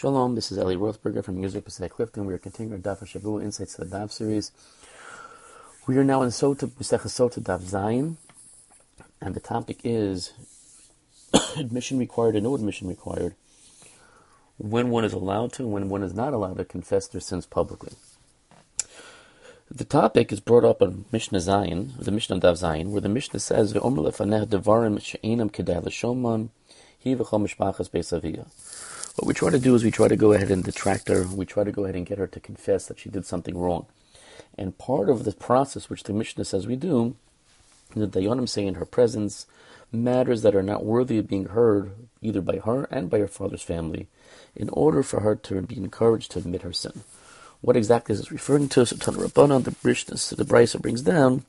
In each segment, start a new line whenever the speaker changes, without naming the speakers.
Shalom, this is Eli Rothberger from Music Pacific Clifton. We are continuing our Daf Shavua Insights to the Daf series. We are now in Sota, Mesechus Sota Daf Zayin, and the topic is admission required and no admission required. When one is allowed to, when one is not allowed to confess their sins publicly. The topic is brought up on Mishnah Zayin, the Mishnah Daf Zayin, where the Mishnah says, "Ve'omer lefaneh devarim she'enam kedai l'shomon, hi v'chol mishpachas beis aviyah." What we try to do is we try to go ahead and detract her. We try to go ahead and get her to confess that she did something wrong. And part of the process, which the Mishnah says we do, the Dayanim say in her presence, matters that are not worthy of being heard, either by her and by her father's family, in order for her to be encouraged to admit her sin. What exactly is this referring to? So Tana Rabbanan, the Brisa brings down,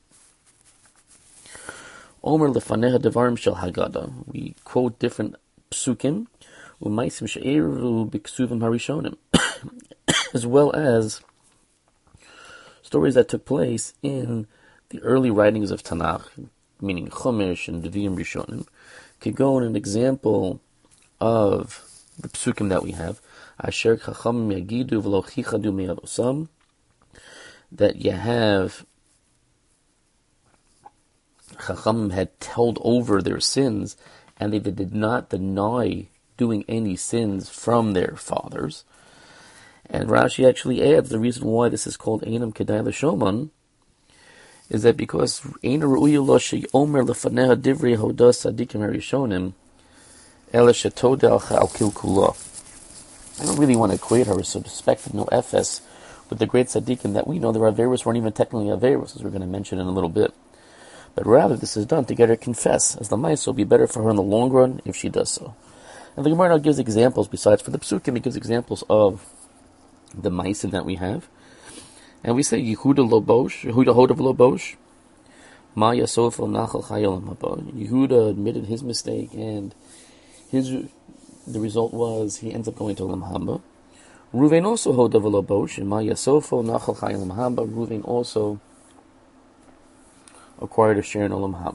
Omer lefaneha devarim shel Haggadah. We quote different psukim, as well as stories that took place in the early writings of Tanakh, meaning Chumash and Devarim Rishonim. Could go in an example of the psukim that we have, Asher Chacham Yagidu v'lo chichadu me'avosam, that you have Chacham had told over their sins, and they did not deny doing any sins from their fathers. And Rashi actually adds the reason why this is called Einam Kedai L'Shomon is that because Eina Ru'uya Lo She'omer Lefaneha Divrei Hoda Sadikim Harishonim Ela Shetodel Al Kil Kula. I don't really want to equate her, so suspect no FS, with the great Sadikim that we know their Averos weren't even technically Averos, as we're going to mention in a little bit. But rather this is done to get her to confess, as the mice will be better for her in the long run if she does so. And the Gemara now gives examples, besides for the psukim, it gives examples of the ma'asim that we have. And we say, Yehuda Hodav Lobosh, Ma Yasov El Nachal Chayolam Haba. Yehuda admitted his mistake, and the result was he ends up going to Olam Haba. Ruvain also Hodav Lobosh, and Ma Yasov El Nachal Chayolam Haba. Ruvain also acquired a share in Olam Haba.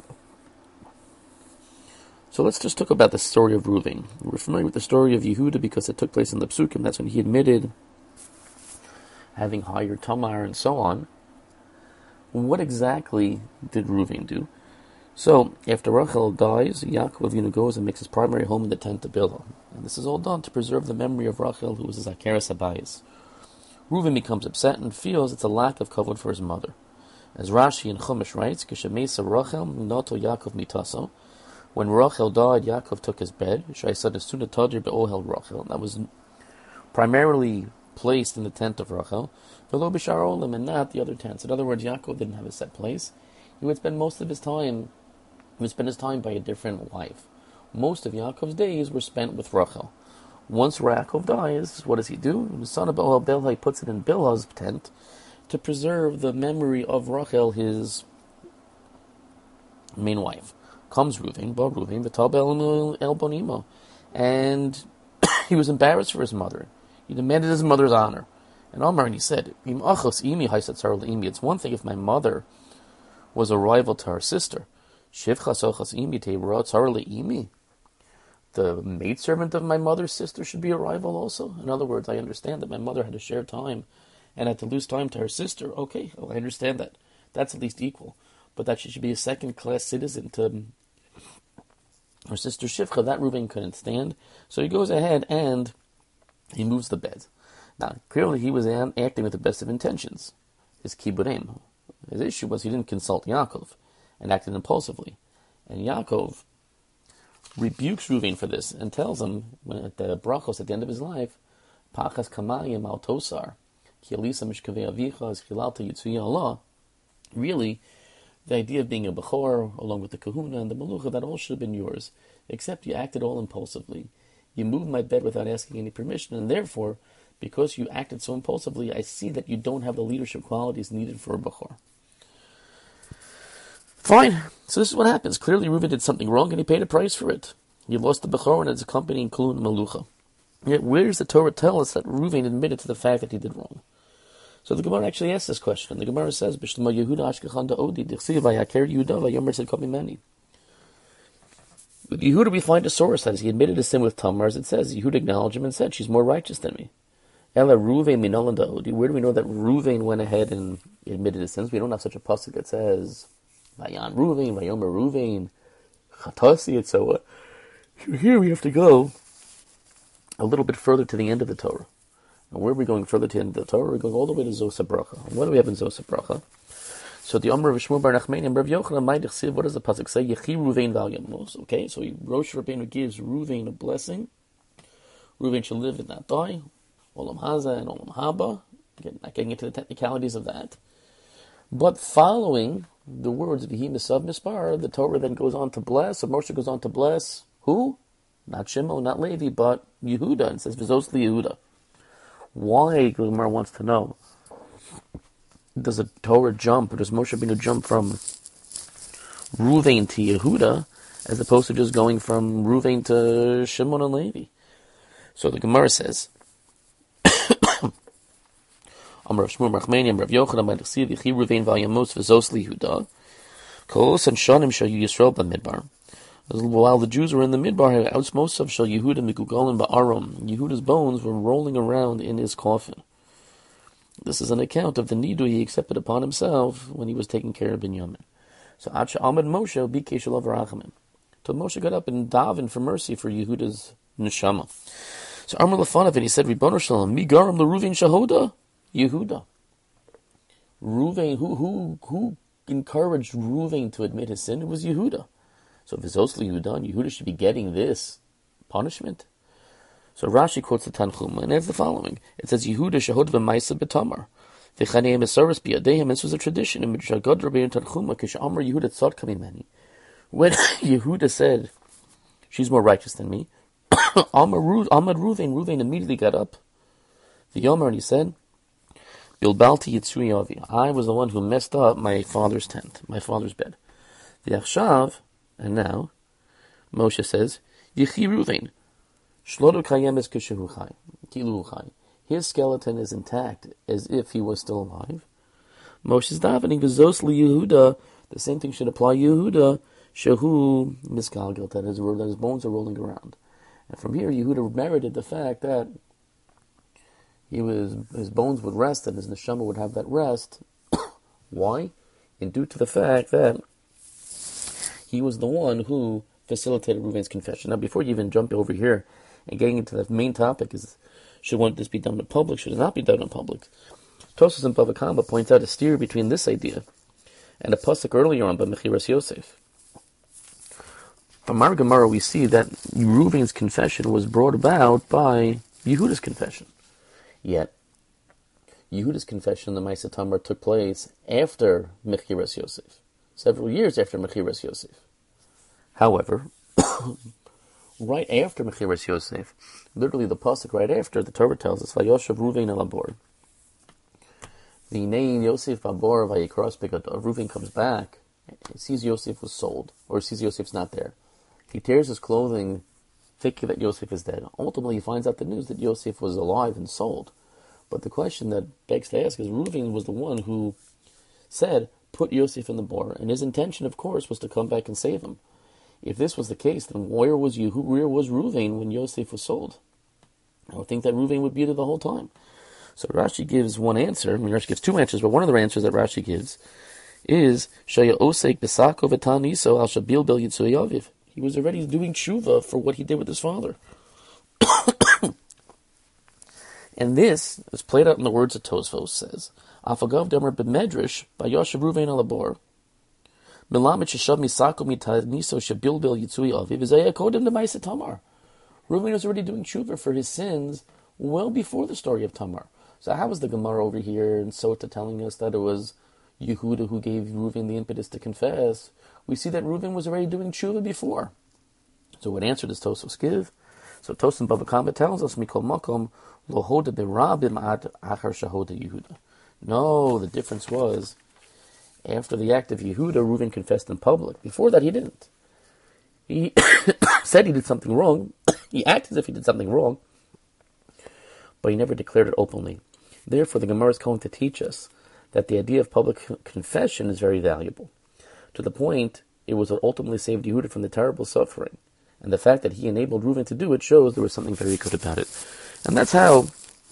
So let's just talk about the story of Ruvain. We're familiar with the story of Yehuda because it took place in the Psukim. That's when he admitted having hired Tamar and so on. What exactly did Ruvain do? So, after Rachel dies, Yaakov Avinu goes and makes his primary home in the tent of Bilhah. And this is all done to preserve the memory of Rachel, who was a Zakeres Habayis. Ruvain becomes upset and feels it's a lack of kavod for his mother. As Rashi in Chumash writes, Kishamesa Rachel noto Yaakov mitaso. When Rachel died, Yaakov took his bed. Shai said, Rachel. That was primarily placed in the tent of Rachel, v'lo b'shar olam, and not the other tents. In other words, Yaakov didn't have a set place. He would spend his time by a different wife. Most of Yaakov's days were spent with Rachel. Once Yaakov dies, what does he do? The son of Bilhah, he puts it in Bilhah's tent to preserve the memory of Rachel, his main wife. Comes Ruvain, v'tal el bonimo, and he was embarrassed for his mother. He demanded his mother's honor. And Omar, and he said, it's one thing if my mother was a rival to her sister. The maidservant of my mother's sister should be a rival also? In other words, I understand that my mother had to share time and had to lose time to her sister. Okay, well, I understand that. That's at least equal. But that she should be a second-class citizen to her sister Shivcha, that Ruvain couldn't stand. So he goes ahead and he moves the bed. Now, clearly he was acting with the best of intentions. His kiburim. His issue was he didn't consult Yaakov and acted impulsively. And Yaakov rebukes Ruvain for this and tells him, when at the brachos at the end of his life, Pachas kamayim al tosar, ki alisa mishkavei avicha es chilalta yitzuya Allah. Really, the idea of being a Bechor, along with the Kahuna and the Melucha, that all should have been yours, except you acted all impulsively. You moved my bed without asking any permission, and therefore, because you acted so impulsively, I see that you don't have the leadership qualities needed for a Bechor. Fine. So this is what happens. Clearly, Reuven did something wrong, and he paid a price for it. He lost the Bechor and its accompanying Kulun and Melucha. Yet, where does the Torah tell us that Reuven admitted to the fact that he did wrong? So the Gemara actually asks this question. The Gemara says, "B'shlema Yehuda Ashkechan Da'odi Dichsiv Vayaker Yehuda Vayomer Tzedkom Imeni." With Yehuda, we find a source that he admitted his sin with Tamar, as it says. Yehuda acknowledged him and said, she's more righteous than me. Ela Ruvain minolan da'odi. Where do we know that Ruvain went ahead and admitted his sins? We don't have such a pasuk that says, Vayan Ruvain, Vayomer Ruvain, Chatasi, and so here we have to go a little bit further to the end of the Torah. And where are we going further to the end of the Torah? We're going all the way to Zos HaBracha. And what do we have in Zos HaBracha? So the Omer of Shmuel Bar Nachmani and Rav Yochanan Ma'idich Siv, what does the pasuk say? Yechi Ruvain Val Yamos. Okay, so Rosh Rabbeinu gives Ruvain a blessing. Ruvain shall live and not die. Olam Haza and Olam Haba. Again, not getting into the technicalities of that. But following the words of Yehi Misav Mispar, the Torah then goes on to bless, or Moshe goes on to bless, who? Not Shimon, not Levi, but Yehuda, and says, V'zos li Yehuda. Why, Gemara wants to know, does the Torah jump, or does Moshe Rabbeinu jump from Ruvain to Yehuda, as opposed to just going from Ruvain to Shimon and Levi? So the Gemara says, Amar Rav Shmuel Rachmani, Amar Rav Yochanan, Amar Chsiv, Yechi Ruvain Vayamos V'zos li Yehuda, Kol and Shanim Shayu Yisrael B'midbar. While the Jews were in the Midbar, Outsmosav Shal Yehuda Mikugalim Ba'aram. Yehuda's bones were rolling around in his coffin. This is an account of the nidu he accepted upon himself when he was taking care of Binyamin. So Acha Amad Moshe Bikei Shalav Rachamim. So Moshe got up and davened for mercy for Yehuda's neshama. So Amar Lefanav, and he said, Ribono Shalom, Mi Garam LeRuvain Shahoda? Yehuda. Ruvain, who encouraged Ruvain to admit his sin? It was Yehuda. So if it's Osli Yehuda, Yehuda should be getting this punishment. So Rashi quotes the Tanchuma, and adds the following. It says, Yehuda shahod v'maisa b'tamar. V'chaneim esaris b'yadeim. This was a tradition in Midrashagad Rabbeinu Tanchuma, k'shamar Yehuda tzad kamimeni. When Yehuda said, she's more righteous than me, Amad Ruvain immediately got up. The Yomer, and he said, Bilbalti yitzui avi. I was the one who messed up my father's tent, my father's bed. The Achshav, and now, Moshe says, Yechi Ruvain, Shlodo kayemes kishehu chai, kilu chai. His skeleton is intact, as if he was still alive. Moshe's davening, V'zos li Yehuda, the same thing should apply Yehuda, shehu misgalgel, that his bones are rolling around. And from here, Yehuda merited the fact that his bones would rest, and his neshama would have that rest. Why? And due to the fact that he was the one who facilitated Ruvain's confession. Now, before you even jump over here and getting into the main topic, is should this be done in public? Should it not be done in public? Tosfos and Bava Kama points out a steer between this idea and a pasuk earlier on by Mechiras Yosef. From our Gemara, we see that Ruvain's confession was brought about by Yehuda's confession. Yet, Yehuda's confession, the Maisa Tamar, took place after Mechiras Yosef. Several years after Mechiras Yosef. However, right after Mechiras Yosef, literally the pasuk right after, the Torah tells us, Vayoshav Ruvain el Abor. The name Yosef Abor Vayikros Begadol. Ruvain comes back, he sees Yosef was sold, or sees Yosef's not there. He tears his clothing, thinking that Yosef is dead. Ultimately, he finds out the news that Yosef was alive and sold. But the question that begs to ask is, Ruvain was the one who said, put Yosef in the bar, and his intention, of course, was to come back and save him. If this was the case, then where was Ruvain when Yosef was sold? I would think that Ruvain would be there the whole time. So Rashi gives one answer. I mean, Rashi gives two answers, but one of the answers that Rashi gives is Shaya Osek Besako Vetaniso Al Shabil Bel Yitzui Aviv. He was already doing tshuva for what he did with his father. And this is played out in the words that Tosfos says. Afagav Demer B'Medrash by Yoshev Ruvain Alabor. Milamit Sheshav Misako Mitaniso Shabil Bel Yitzui Aviv Zaya Kodim Demaisa Tamar. Ruvain was already doing tshuva for his sins well before the story of Tamar. So how was the Gemara over here in Sota telling us that it was Yehuda who gave Ruvain the impetus to confess? We see that Ruvain was already doing tshuva before. So what answer does Tosfos give? So Tosfos and Bava Kama tells us, Mikol Makom Lo Hoda Berabim Ad Achar Shahoda Yehuda. No, the difference was, after the act of Yehuda, Ruvain confessed in public. Before that, he didn't. He said he did something wrong. He acted as if he did something wrong, but he never declared it openly. Therefore, the Gemara is going to teach us that the idea of public confession is very valuable. To the point, it was what ultimately saved Yehuda from the terrible suffering And the fact that he enabled Reuven to do it shows there was something very good about it. And that's how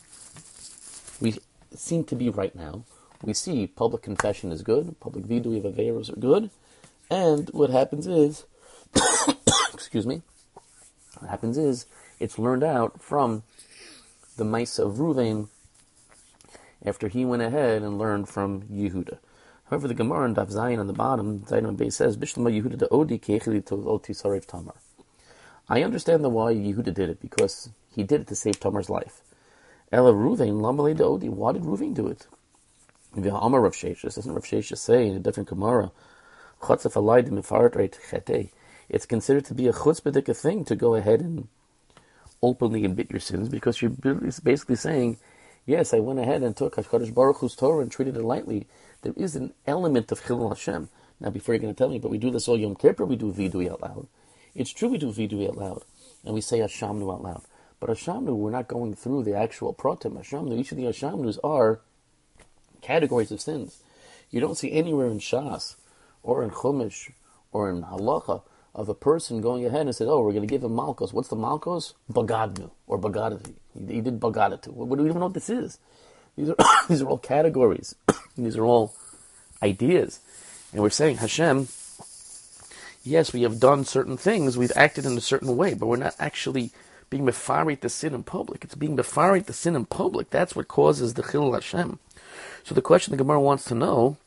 we seem to be right now. We see public confession is good, public vidui of averos are good, and what happens is, excuse me, what happens is, it's learned out from the Maisa of Reuven after he went ahead and learned from Yehuda. However, the Gemara in Daf Zayin on the bottom, Zayin on base says, Bishlama Yehuda da Odi Keicheli to Oti Sarev Tamar. I understand the why Yehuda did it, because he did it to save Tamar's life. Ela Reuven, Lamalei da Odi, why did Reuven do it? V'ha'amar Rav Sheshes, doesn't Rav Sheshes say in a different Gemara, Chatzef alai d'mefaret reit chetei. It's considered to be a chutzpah thing to go ahead and openly admit your sins, because you're basically saying, yes, I went ahead and took HaKadosh Baruch Hu's Torah and treated it lightly. There is an element of Chilul Hashem. Now, before you're going to tell me, but we do this all Yom Kippur, we do Vidui out loud. It's true we do Vidui out loud, and we say Hashamnu out loud. But Hashamnu, we're not going through the actual pratim. Hashamnu, each of the Hashamnus are categories of sins. You don't see anywhere in Shas, or in Chumash, or in Halacha, of a person going ahead and said, oh, we're going to give him Malkos. What's the Malkos? Bagadnu, or Bagadati. He did Bagadatu. We don't even know what this is. These are these are all categories. These are all ideas. And we're saying, Hashem, yes, we have done certain things, we've acted in a certain way, but we're not actually being mefarit the sin in public. It's being mefarit the sin in public. That's what causes the Chilul Hashem. So the question the Gemara wants to know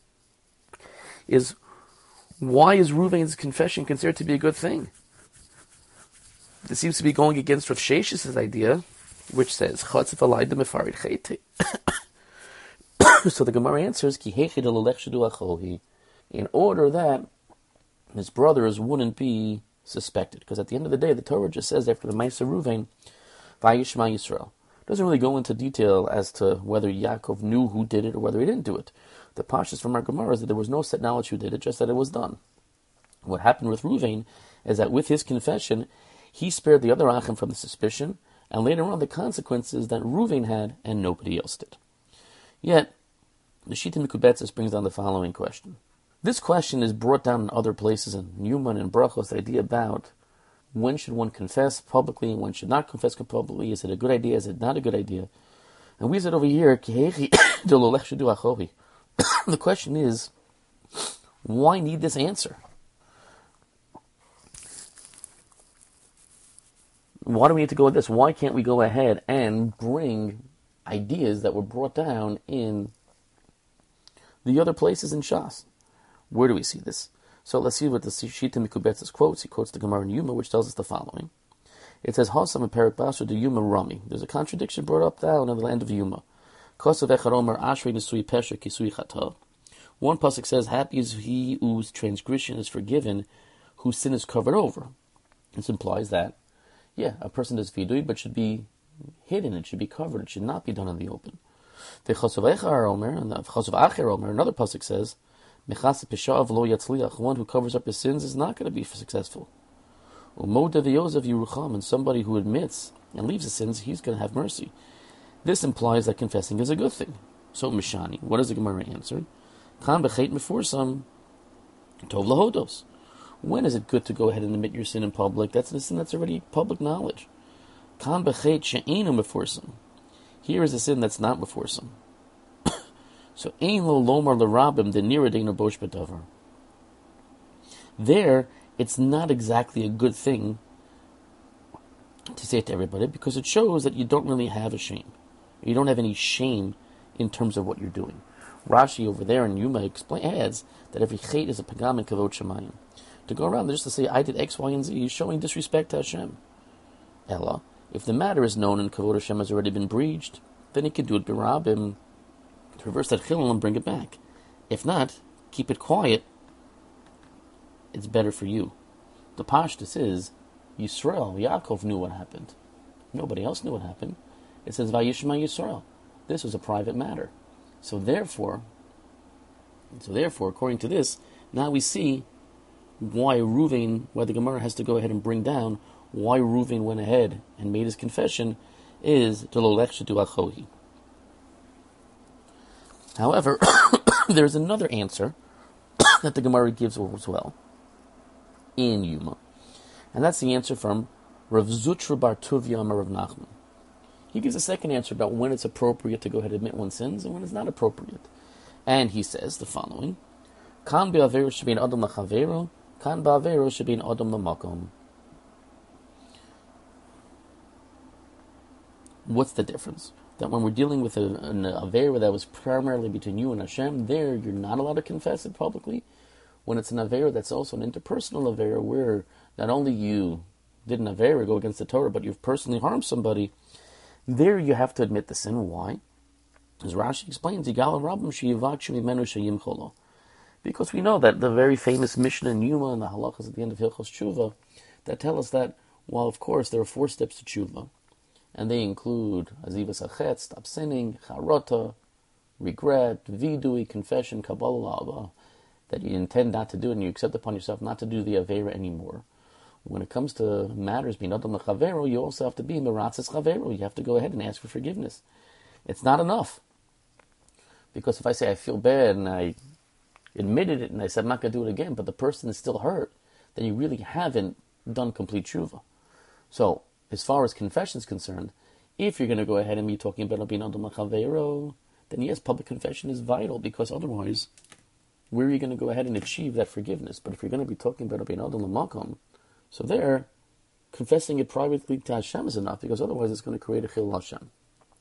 is, why is Reuven's confession considered to be a good thing? This seems to be going against Rav Sheshes' idea, which says, Chatzef alai d'mefarit chete. So the Gemara answers, Ki hechi d'lolech shedu achohi, in order that his brothers wouldn't be suspected. Because at the end of the day, the Torah just says, after the Maisa Reuven, Vayishma Yisrael. It doesn't really go into detail as to whether Yaakov knew who did it or whether he didn't do it. The pashtus from our Gemara is that there was no set knowledge who did it, just that it was done. What happened with Reuven is that with his confession, he spared the other Achim from the suspicion, and later on the consequences that Reuven had and nobody else did. Yet, the Shita Mikubetzes brings down the following question. This question is brought down in other places in Newman and Brachos, the idea about when should one confess publicly and when should not confess publicly. Is it a good idea? Is it not a good idea? And we said over here, the question is, why need this answer? Why do we need to go with this? Why can't we go ahead and bring ideas that were brought down in the other places in Shas? Where do we see this? So let's see what the Shita Mikubetzes quotes. He quotes the Gemara in Yuma, which tells us the following. It says, Hasam and Perik Basra de Yuma Rami. There's a contradiction brought up down in the land of Yuma. Kosav Echaromer Ashrei Nesui Pesha Kisui Chata. One pasuk says, happy is he whose transgression is forgiven, whose sin is covered over. This implies that, yeah, a person does vidui, but should be hidden, it should be covered, it should not be done in the open. The Chosav Echar Omer, and the Chosav Acher Omer, another pasuk says, Mechas Peshav Lo Yatzliach, one who covers up his sins is not going to be successful. Umoda V'yozav Yerucham, and somebody who admits and leaves his sins, he's going to have mercy. This implies that confessing is a good thing. So Mishani, what does the Gemara answer? Kan b'chet mefursam tov lahodos. When is it good to go ahead and admit your sin in public? That's a sin that's already public knowledge. Kan b'chet she'enu mefursam. Here is a sin that's not mefursam. So ein lo lomar l'rabim deniradeinu bosh b'davar. There, it's not exactly a good thing to say to everybody, because it shows that you don't really have a shame. You don't have any shame in terms of what you're doing. Rashi over there in Yuma adds that every chait is a pagam and kavod shemayim. To go around just to say, I did X, Y, and Z, is showing disrespect to Hashem. Ella, if the matter is known and kavod Hashem has already been breached, then he can do it b'rabim, to reverse that chilul and bring it back. If not, keep it quiet. It's better for you. The pashtus is, Yisrael, Yaakov knew what happened. Nobody else knew what happened. It says, Vayishma Yisrael. This was a private matter. So therefore, according to this, now we see why the Gemara has to go ahead and bring down why Reuven went ahead and made his confession is Delolech Shedu Achohi. However, there's another answer that the Gemara gives as well in Yuma. And that's the answer from Rav Zutra Bar Tuvia Amar Rav Nachman. He gives a second answer about when it's appropriate to go ahead and admit one's sins and when it's not appropriate. And he says the following: Kan be'averu shebein adam lachaveru, kan be'averu shebein adam lamakom. What's the difference? That when we're dealing with an avera that was primarily between you and Hashem, there you're not allowed to confess it publicly. When it's an avera that's also an interpersonal avera, where not only you did an avera go against the Torah, but you've personally harmed somebody, there you have to admit the sin. Why? As Rashi explains, because we know that the very famous Mishnah in Yuma and the halachas at the end of Hilchos Tshuva that tell us that, while of course there are 4 steps to Tshuva, and they include Azivas Achet, stop sinning, Charota, regret, Vidui, confession, Kabbalah, that you intend not to do it and you accept upon yourself not to do the Avera anymore. When it comes to matters being Adam L'Chavero, you also have to be Meratzes Chavero. You have to go ahead and ask for forgiveness. It's not enough. Because if I say I feel bad and I admitted it and I said I'm not going to do it again, but the person is still hurt, then you really haven't done complete tshuva. So, as far as confession is concerned, if you're going to go ahead and be talking about being Adam L'Chavero, then yes, public confession is vital, because otherwise, where are you going to go ahead and achieve that forgiveness? But if you're going to be talking about being Adam L'Makom, so there, confessing it privately to Hashem is enough, because otherwise it's going to create a Chil Hashem.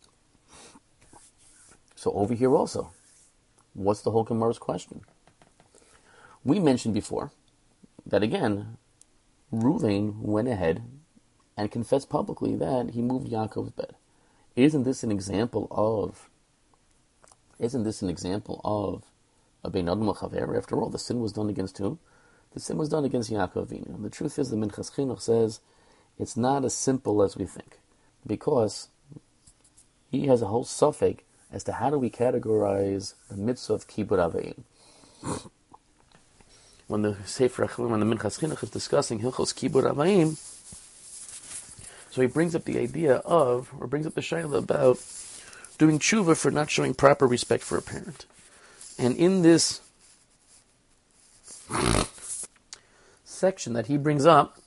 So over here also, what's the whole Gemara's question? We mentioned before that again, Reuven went ahead and confessed publicly that he moved Yaakov's bed. Isn't this an example of a Bein Adam L'Chaver? After all, the sin was done against who? The sin was done against Yaakov Avinu. And the truth is, the Minchas Chinuch says it's not as simple as we think, because he has a whole suffix as to how do we categorize the mitzvah of Kibud Avayim. When the Minchas Chinuch is discussing Hilchos Kibud Avayim, so he brings up the shayla about doing tshuva for not showing proper respect for a parent. And in this section that he brings up,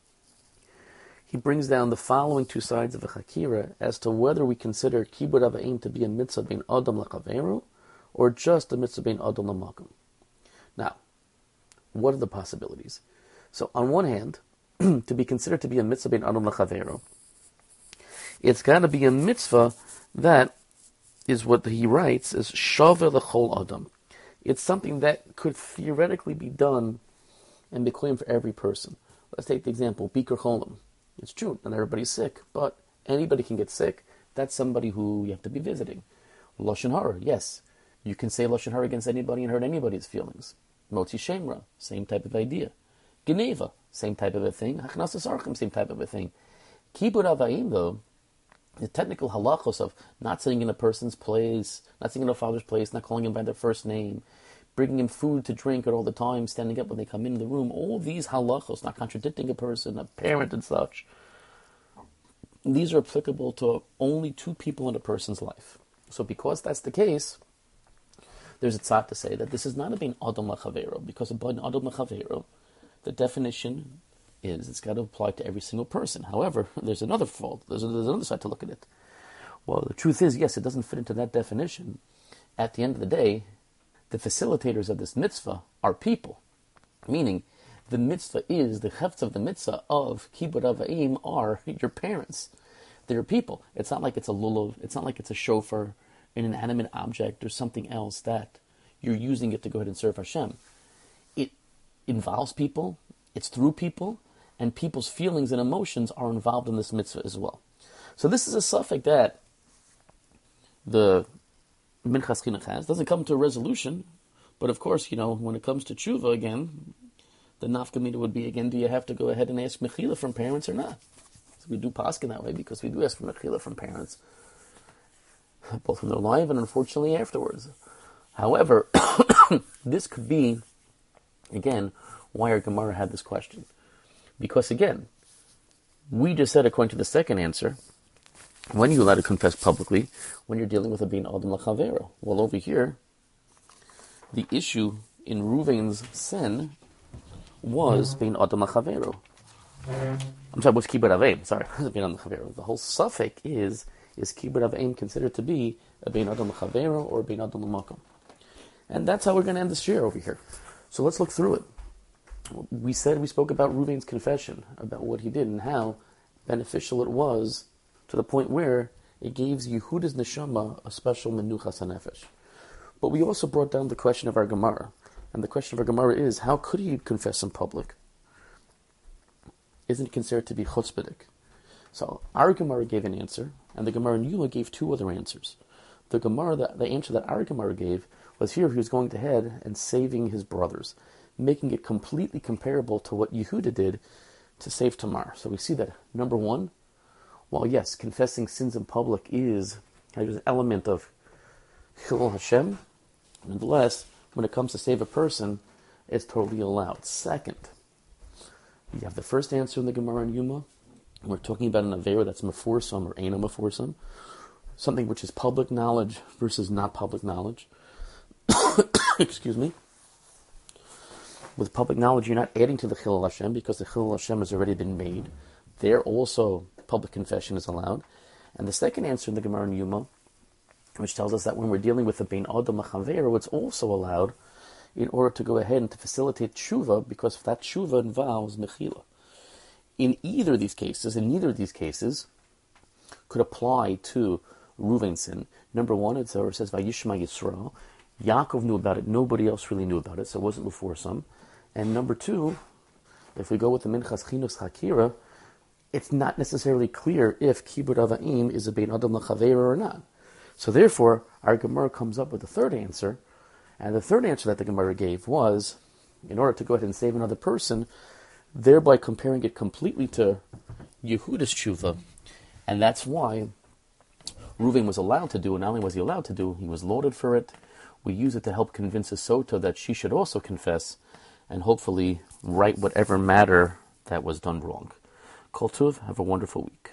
he brings down the following 2 sides of a chakira as to whether we consider Kibud Avayim to be a mitzvah bein Adam L'Chaveru or just a mitzvah bein Adam L'Makom. Now, what are the possibilities? So, on one hand, to be considered to be a mitzvah bein Adam L'Chaveru, it's got to be a mitzvah that is what he writes as Shaveh L'Chol Adam. It's something that could theoretically be done and be claimed for every person. Let's take the example, Bikur Cholim. It's true, not everybody's sick, but anybody can get sick. That's somebody who you have to be visiting. Lashon Hara, yes. You can say Lashon Hara against anybody and hurt anybody's feelings. Motzi Shemra, same type of idea. Geneva, same type of a thing. Hachnasas Archim, same type of a thing. Kibud Avayim, though, the technical halachos of not sitting in a person's place, not sitting in a father's place, not calling him by their first name, bringing him food to drink at all the time, standing up when they come into the room, all these halachos, not contradicting a person, a parent and such, these are applicable to only 2 people in a person's life. So because that's the case, there's a tzad to say that this is not a bein Adam L'Chavero, because a bein Adam L'Chavero, the definition is it's got to apply to every single person. However, there's another fault. There's another side to look at it. Well, the truth is, yes, it doesn't fit into that definition. At the end of the day, the facilitators of this mitzvah are people. Meaning, the mitzvah is, the heft of the mitzvah of Kibud Avayim are your parents. They're people. It's not like it's a lulav. It's not like it's a shofar, an inanimate object, or something else that you're using it to go ahead and serve Hashem. It involves people. It's through people. And people's feelings and emotions are involved in this mitzvah as well. So this is a suffix that the Minchas Chinuch has. Doesn't come to a resolution, but of course, when it comes to tshuva again, the nafkamina would be again, do you have to go ahead and ask mechila from parents or not? So we do paskin that way because we do ask for mechila from parents, both when they're alive and unfortunately afterwards. However, this could be, again, why our Gemara had this question. Because again, we just said according to the second answer, when are you allowed to confess publicly? When you're dealing with a bein Adam L'Chavero. Well, over here, the issue in Reuven's sin was bein Adam L'Chavero. I'm sorry, what's Kibbud Avim? Sorry, the whole suffix is Kibbud Avim considered to be a Bein Adam L'Chavero or a Bein Adam L'Makom? And that's how we're going to end this year over here. So let's look through it. We spoke about Reuven's confession, about what he did and how beneficial it was to the point where it gave Yehuda's neshama a special menuchas hanefesh. But we also brought down the question of our Gemara. And the question of our Gemara is, how could he confess in public? Isn't it considered to be chutzpahdik? So our Gemara gave an answer, and the Gemara in Yuma gave two other answers. The answer that our Gemara gave was here he was going ahead and saving his brothers, making it completely comparable to what Yehuda did to save Tamar. So we see that, number one, while yes, confessing sins in public is an element of Chilul Hashem, nonetheless, when it comes to save a person, it's totally allowed. Second, you have the first answer in the Gemara in Yuma. We're talking about an Avera that's Meforsam or Eino Meforsam, something which is public knowledge versus not public knowledge. Excuse me. With public knowledge, you're not adding to the Chilul Hashem because the Chilul Hashem has already been made. There also, public confession is allowed. And the second answer in the Gemara in Yuma, which tells us that when we're dealing with the Bein Adam L'Chavero, it's also allowed in order to go ahead and to facilitate tshuva, because that tshuva involves mechila. In neither of these cases could apply to Reuven's sin. Number one, it says Vayishma Yisrael. Yaakov knew about it. Nobody else really knew about it, so it wasn't before some. And number two, if we go with the Minchas Chinuch Hakira, it's not necessarily clear if Kibbud Avim is a Bein Adam L'Chavero or not. So therefore, our Gemara comes up with the third answer, and the third answer that the Gemara gave was, in order to go ahead and save another person, thereby comparing it completely to Yehuda's tshuva, and that's why Reuven was allowed to do, and not only was he allowed to do, he was lauded for it. We use it to help convince Asota that she should also confess, and hopefully right whatever matter that was done wrong. Kol Tuv, have a wonderful week.